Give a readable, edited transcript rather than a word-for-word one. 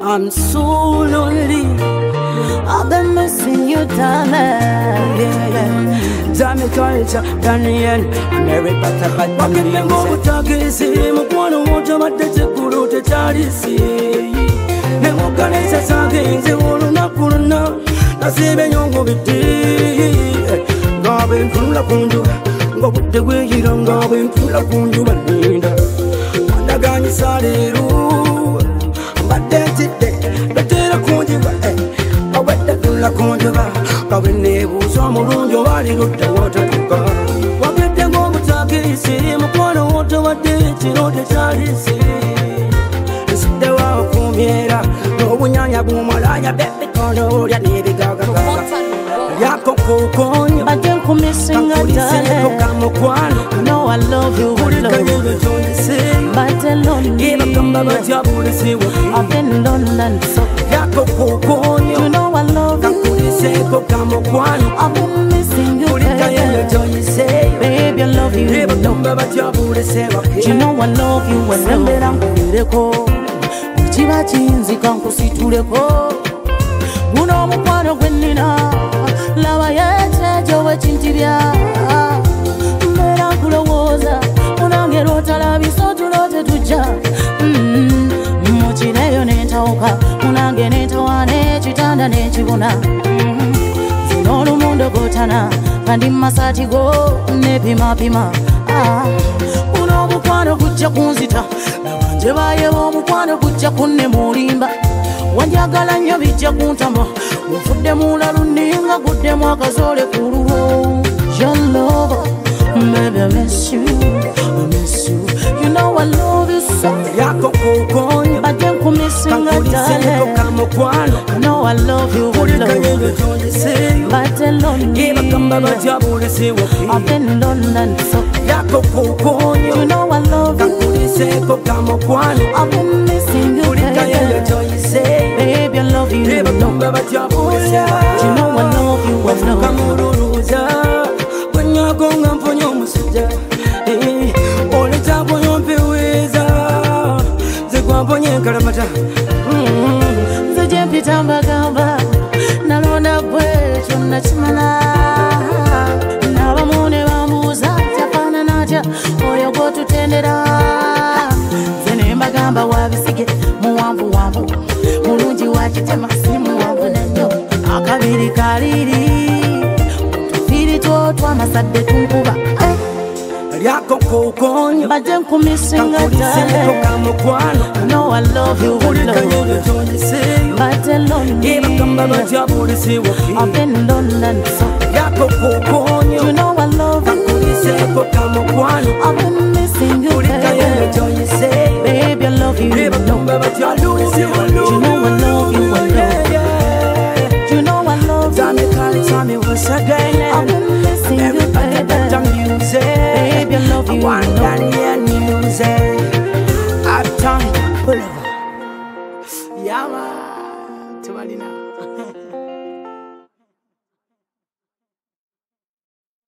I'm so lonely. I've been missing you, darling. Yeah. Jamie culture, Daniel, Mary Patapat. Walking and go to Tagasi, Mukwano, Motamate, Kuru, Charisi. Nemo Kanesa Sagi, the Wuruna Kuruna, Nasibe Yongo Biti. Garbin Kula Kundu, go with the way you don't go in Kula Kundu and Linda. Nagani Sadiru, but that's it. The Tera Kundi, I wet the Kula Kunduva. Kawine busomo runjo wali rute water to go. Wapete ngomu takisi, mkwana wote waditi rote charisi. Iside wa kumiera, no unyanya bumalaya bebe kono ya nibi gaga gaga. Yako kukonyo, Baden kumisinga darling. No, I love you, I love you. Baden lonely. I've been London so. Yako kukonyo, You know I love you. I've been missing you, baby. Baby, I love you. You know I love you. Wesembera nkuleko, uchiba chinzika nkusituleko. Guno mukwano gwenina, laba yetejo wechintibya. Mbera nkulowoza, munange lwotalabiso tulote tuja. Muchireyo nentawuka, munange nentawane chitanda nechibuna. Zino lumundo gotana, kandi masati go nepima. Uno mukwano kujja kunzita, nabanje bayewo mukwano kujja kunne mulimba. Wanjagala nnyo bijja kuntama, mufudde mulalu ninga guddemu akazole ku lulwo. Your love, baby, I miss you. You know I love you so. Yako kukonyo, Baden kumisinga darling. No, I love you, I love you. Baden lonely. I've been London so. Yako kukonyo, You know I love you. I've been missing you, baby. Baby, I love you. You know I love you, I love you. Konga mfonyo musujja oleta mfonyo mpiweza zegwa mfonye nkalamata Nze mpita mbagamba nalonda gwe kyonna kimala n'abamu ne bambuuza tafaanana atya oyo gw'otutendera nze ne mbagamba wabisige muwanvu mulungi wakitema si muwanvu nnyo akabiri kaliri twamasadde tunkuba lyako kukonyo Baden kumisinga darling. No, I love you, I love you. Baden lonely. I've been London so. Yako kukonyo, You know I love you. I've been missing you, baby. Baby, I love you. You know I love you, I love you. You know I love you. Tell me once again. I've been